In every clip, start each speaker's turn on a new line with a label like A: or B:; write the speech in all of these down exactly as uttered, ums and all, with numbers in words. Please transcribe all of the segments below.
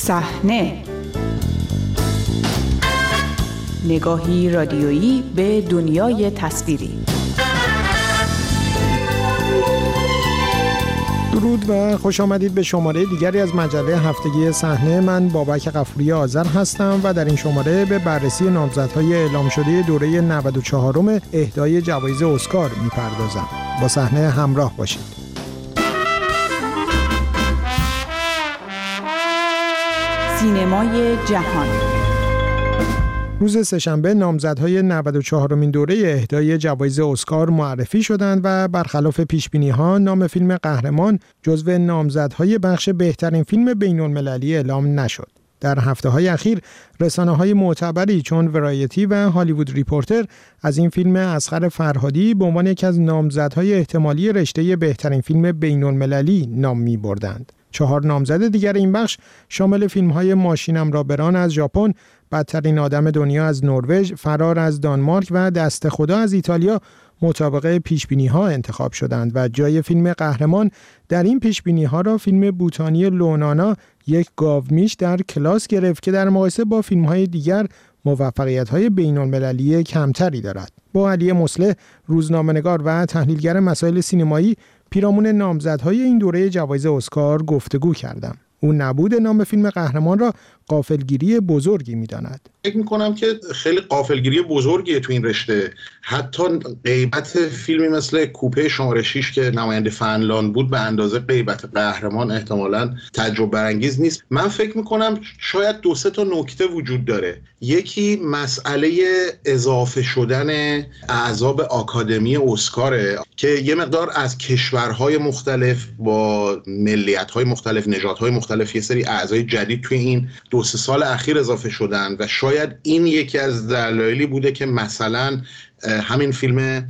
A: صحنه، نگاهی رادیویی به دنیای تصویری.
B: درود و خوش آمدید به شماره دیگری از مجله هفتگی صحنه. من بابک غفوری آذر هستم و در این شماره به بررسی نامزدهای اعلام شده دوره نود و چهارم اهدای جوایز اسکار میپردازم. با صحنه همراه باشید.
A: سینمای جهان.
B: روز سه‌شنبه نامزدهای نود و چهارمین دوره اهدای جوایز اسکار معرفی شدند و برخلاف پیشبینی‌ها نام فیلم قهرمان جزو نامزدهای بخش بهترین فیلم بین‌المللی اعلام نشد. در هفته‌های اخیر رسانه‌های معتبری چون ورایتی و هالیوود ریپورتر از این فیلم اصغر فرهادی به عنوان یکی از نامزدهای احتمالی رشته بهترین فیلم بین‌المللی نام می‌بردند. چهار نامزد دیگر این بخش شامل فیلم‌های ماشینم را بران از ژاپن، بدترین آدم دنیا از نروژ، فرار از دانمارک و دست خدا از ایتالیا مطابق پیشبینی‌ها انتخاب شدند و جای فیلم قهرمان در این پیشبینی‌ها را فیلم بوتانی لونانا یک گاومیش در کلاس گرفت که در مقایسه با فیلم‌های دیگر موفقیت‌های بین‌المللی کمتری دارد. با علی مصلح، روزنامه‌نگار و تحلیلگر مسائل سینمایی، پیرامون نامزدهای این دوره جوایز اسکار گفتگو کردم. او نبود نام فیلم قهرمان را غافلگیری بزرگی می‌داند.
C: فکر می‌کنم که خیلی غافلگیری بزرگیه تو این رشته. حتی غیبت فیلمی مثل کوپه شماره شش که نماینده فنلاند بود به اندازه غیبت قهرمان احتمالاً تجربه برانگیز نیست. من فکر می‌کنم شاید دو سه تا نکته وجود داره. یکی مسئله اضافه شدن اعضا به آکادمی اسکاره که یه مقدار از کشورهای مختلف با ملیت‌های مختلف، نژادهای مختلف یه سری اعضای جدید توی این دو سه سال اخیر اضافه شدن و شاید این یکی از دلایلی بوده که مثلا همین فیلم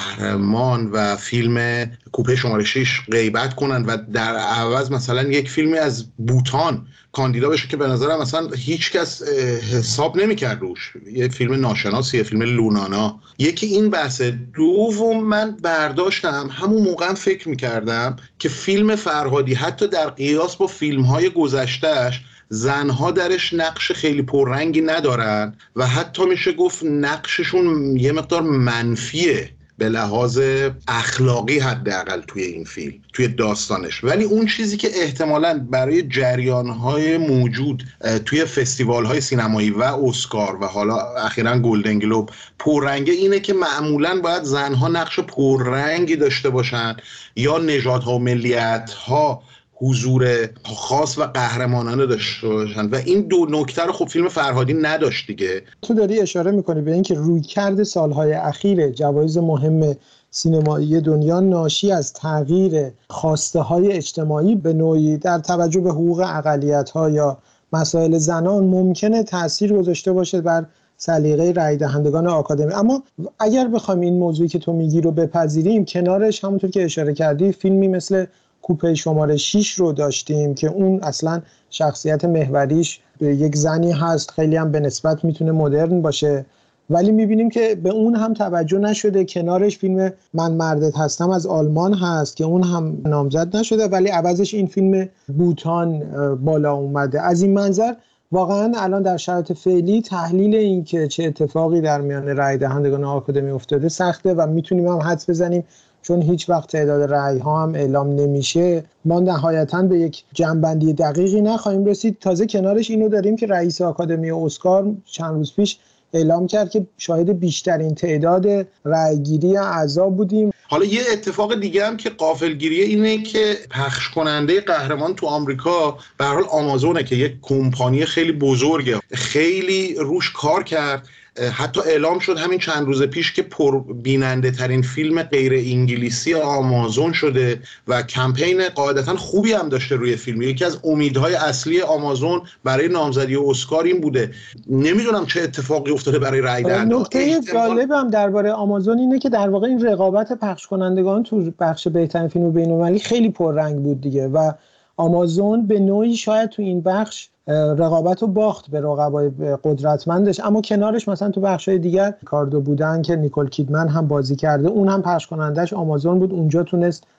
C: قهرمان و فیلم کوپه شماره شش غیبت کنن و در عوض مثلا یک فیلمی از بوتان کاندیدا بشه که به نظرم مثلا هیچ کس حساب نمی‌کرد روش. یه فیلم ناشناسی، یه فیلم لونانا. یکی این بحثه. دوم، من برداشتم همون موقع فکر می‌کردم که فیلم فرهادی حتی در قیاس با فیلم‌های گذشته‌اش زنها درش نقش خیلی پررنگی ندارن و حتی میشه گفت نقششون یه مقدار منفیه به لحاظ اخلاقی حداقل توی این فیلم، توی داستانش. ولی اون چیزی که احتمالاً برای جریان‌های موجود توی فستیوال‌های سینمایی و اسکار و حالا اخیراً گلدن گلوب پررنگه اینه که معمولاً باید زنها نقش پررنگی داشته باشن یا نژادها و ملیت‌ها حضور خاص و قهرمانانه داشته باشن و این دو نکته رو خب فیلم فرهادی نداشت دیگه.
B: تو داری اشاره میکنی به اینکه رویکرد سالهای اخیر جوایز مهم سینمایی دنیا ناشی از تغییر خواسته های اجتماعی به نوعی در توجه به حقوق اقلیت‌ها یا مسائل زنان ممکنه تأثیر گذاشته باشه بر سلیقه رای دهندگان آکادمی. اما اگر بخوایم این موضوعی که تو میگی رو بپذیریم، کنارش همونطور که اشاره کردی فیلمی مثل کوپه شماره شش رو داشتیم که اون اصلا شخصیت محوریش یک زنی هست، خیلی هم به نسبت میتونه مدرن باشه، ولی میبینیم که به اون هم توجه نشده. کنارش فیلم من مردت هستم از آلمان هست که اون هم نامزد نشده، ولی عوضش این فیلم بوتان بالا اومده. از این منظر واقعا الان در شرایط فعلی تحلیل این که چه اتفاقی در میان رای دهندگان آکادمی افتاده سخته و میتونیم هم حدس بزنیم چون هیچ وقت تعداد رأی ها هم اعلام نمیشه ما نهایتاً به یک جنبندی دقیقی نخواهیم رسید. تازه کنارش اینو داریم که رئیس آکادمی اسکار چند روز پیش اعلام کرد که شاهد بیشترین تعداد رأیگیری اعضا بودیم.
C: حالا یه اتفاق دیگه هم که غافلگیریه اینه که پخش کننده قهرمان تو آمریکا به هر حال آمازونه که یک کمپانی خیلی بزرگه، خیلی روش کار کرد. حتی اعلام شد همین چند روز پیش که پر بیننده ترین فیلم غیر انگلیسی آمازون شده و کمپین قاعدتا خوبی هم داشته روی فیلم. یکی از امیدهای اصلی آمازون برای نامزدی اسکار این بوده. نمیدونم چه اتفاقی افتاده برای رای دهندگان.
B: نکته جالبم درباره آمازون اینه که در واقع این رقابت پخش کنندگان تو بخش بهترین فیلم بین‌المللی خیلی پررنگ بود دیگه و آمازون به نوعی شاید تو این بخش رقابت رو باخت به رقبای قدرتمندش. اما کنارش مثلا تو بخشای دیگر کاردو بودن که نیکول کیدمن هم بازی کرده، اون هم پخش کنندش آمازون بود، اونجا تونست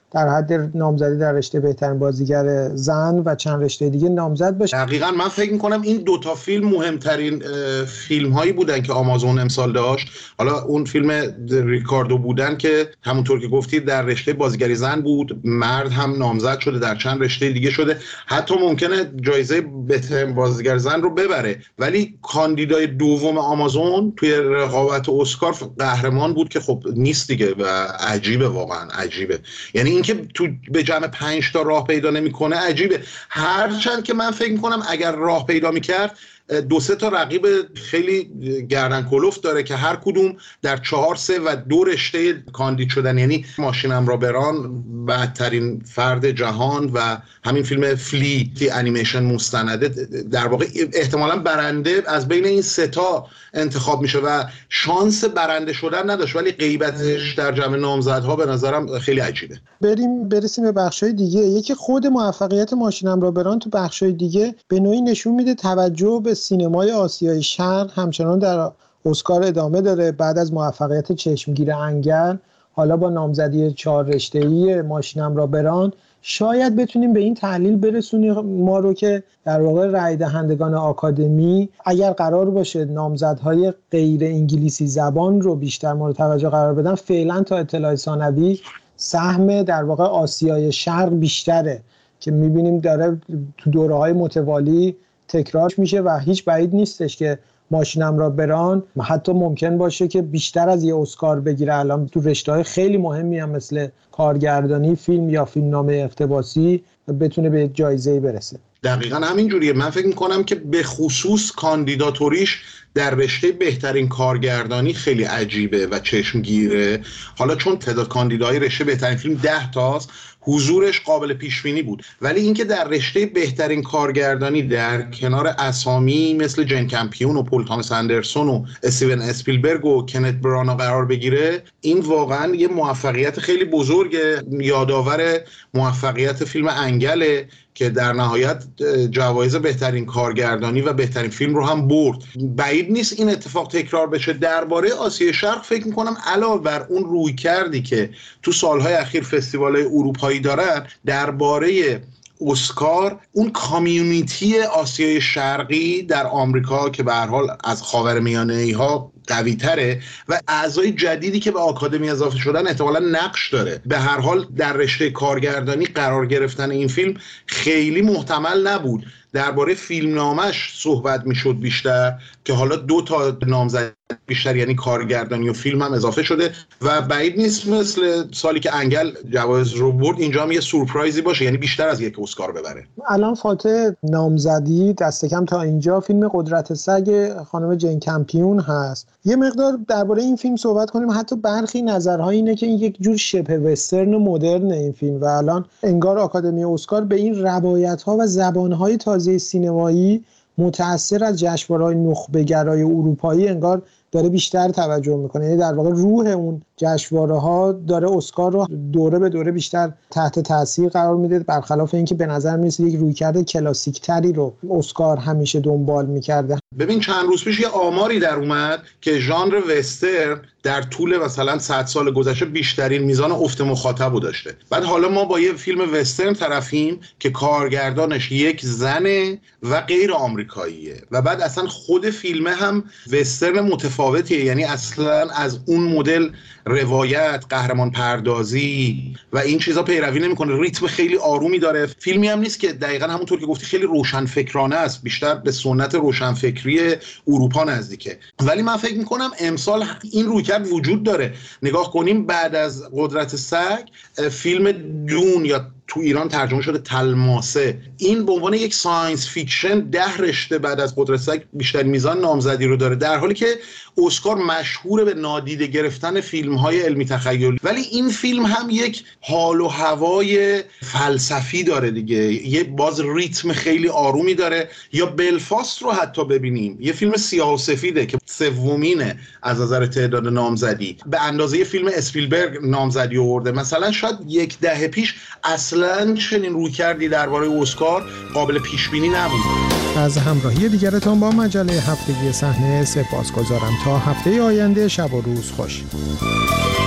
B: در حد نامزدی در رشته بهترین بازیگر زن و چند رشته دیگه نامزد بشه.
C: دقیقاً من فکر می‌کنم این دوتا فیلم مهمترین فیلم هایی بودن که آمازون امسال داشت. حالا اون فیلم ریکاردو بودن که همونطور که گفتید در رشته بازیگری زن بود، مرد هم نامزد شده، در چند رشته دیگه شده، حتی ممکنه جایزه بهترین بازیگر زن رو ببره، ولی کاندیدای دوم آمازون توی رقابت اسکار قهرمان بود که خب نیست دیگه و عجیبه، واقعا عجیبه. یعنی اینکه تو به جمع پنج تا راه پیدا نمیکنه عجیبه. هرچند که من فکر میکنم اگر راه پیدا میکرد دو سه تا رقیب خیلی گردن کلفت داره که هر کدوم در چهار سه و دو رشته کاندید شدن. یعنی ماشینم را بران بدترین فرد جهان و همین فیلم فلی که انیمیشن مستنده، در واقع احتمالاً برنده از بین این سه تا انتخاب میشه و شانس برنده شدن نداشت، ولی غیبتش در جمع نامزدها به نظرم خیلی عجیبه.
B: بریم برسیم به بخشای دیگه. یکی خود موفقیت ماشینم را بران تو بخشای دیگه به نوعی نشون میده توجه به سینمای آسیای شرق همچنان در اسکار ادامه داره. بعد از موفقیت چشمگیر انگل، حالا با نامزدی چهار رشته‌ای ماشینم را بران، شاید بتونیم به این تحلیل برسونیم ما رو که در واقع رای دهندگان آکادمی اگر قرار باشه نامزدهای غیر انگلیسی زبان رو بیشتر مورد توجه قرار بدن، فعلا تا اطلاع ثانوی سهم در واقع آسیای شرق بیشتره که میبینیم داره تو دوره‌های متوالی تکرار میشه و هیچ بعید نیستش که ماشینم را بران حتی ممکن باشه که بیشتر از یه اسکار بگیره. الان تو رشته‌های خیلی مهمی هم مثل کارگردانی فیلم یا فیلمنامه اقتباسی بتونه به جایزه‌ای برسه.
C: دقیقاً همین جوریه. من فکر می‌کنم که به خصوص کاندیداتوریش در رشته بهترین کارگردانی خیلی عجیبه و چشمگیره. حالا چون تعداد کاندیدای رشته بهترین فیلم ده تاست، حضورش قابل پیش بینی بود، ولی اینکه در رشته بهترین کارگردانی در کنار اسامی مثل جین کمپیون و پول تامس اندرسون و استیون اسپیلبرگ و کنت برانا قرار بگیره، این واقعا یه موفقیت خیلی بزرگه. یادآور موفقیت فیلم انگله که در نهایت جوایز بهترین کارگردانی و بهترین فیلم رو هم برد. بعید نیست این اتفاق تکرار بشه. درباره آسیای شرق فکر میکنم علاوه بر اون روی کردی که تو سالهای اخیر فستیوال‌های اروپایی دارن، درباره اسکار اون کامیونیتی آسیای شرقی در آمریکا که به هر حال از خاورمیانه‌ای ها قوی تره و اعضای جدیدی که به آکادمی اضافه شدن احتمالاً نقش داره. به هر حال در رشته کارگردانی قرار گرفتن این فیلم خیلی محتمل نبود. درباره فیلمنامش صحبت میشد بیشتر که حالا دو تا نامزد بیشتر یعنی کارگردانی و فیلم هم اضافه شده و بعید نیست مثل سالی که انگل جوایز رو برد اینجا هم یه سورپرایزی باشه، یعنی بیشتر از یک اسکار ببره.
B: الان فاتح نامزدی دست کم تا اینجا فیلم قدرت سگ خانم جین کمپیون هست. یه مقدار درباره این فیلم صحبت کنیم. حتی برخی نظرها اینه که این یک جور شبه وسترن مدرن این فیلم و الان انگار آکادمی اسکار به این روایت‌ها و زبان‌های تازه سینمایی متأثر از جشنواره‌های نخبه‌گرای اروپایی انگار داره بیشتر توجه میکنه. یعنی در واقع روح اون جشنواره‌ها داره اسکار رو دوره به دوره بیشتر تحت تاثیر قرار میده، برخلاف اینکه به نظر میرسه یک رویکرد کلاسیک تری رو اسکار همیشه دنبال میکرده.
C: ببین چند روز پیش یه آماری در اومد که ژانر وسترن در طول مثلا صد سال گذشته بیشترین میزان افت مخاطب داشته. بعد حالا ما با یه فیلم وسترن طرفیم که کارگردانش یک زنه و غیر آمریکاییه و بعد اصلا خود فیلمه هم وسترن متفاوتیه، یعنی اصلا از اون مدل روایت، قهرمان پردازی و این چیزا پیروی نمیکنه. ریتم خیلی آرومی داره. فیلمی هم نیست که دقیقاً همونطور که گفتی خیلی روشنفکرانه است، بیشتر به سنت روشنفکری اروپا نزدیکه. ولی من فکر میکنم امسال این رویکرد وجود داره. نگاه کنیم بعد از قدرت سگ فیلم دون یا تو ایران ترجمه شده تلماسه، این به عنوان یک ساینس فیکشن ده رشته بعد از قدرت سگ بیشتر میزان نامزدی رو داره، در حالی که اسکار مشهور به نادیده گرفتن فیلم‌های علمی تخیلی. ولی این فیلم هم یک حال و هوای فلسفی داره دیگه، یه باز ریتم خیلی آرومی داره. یا بلفاست رو حتی ببینیم، یه فیلم سیاه و سفیده که سومینه از نظر تعداد نامزدی، به اندازه فیلم اسپیلبرگ نامزدی آورده. مثلا شاید یک دهه پیش اصلاً چنین رویکردی درباره اسکار قابل پیش بینی نبود.
B: از همراهی دیگرتان با مجله هفتگی صحنه سپاسگزارم. تا هفته آینده شب و روز خوش.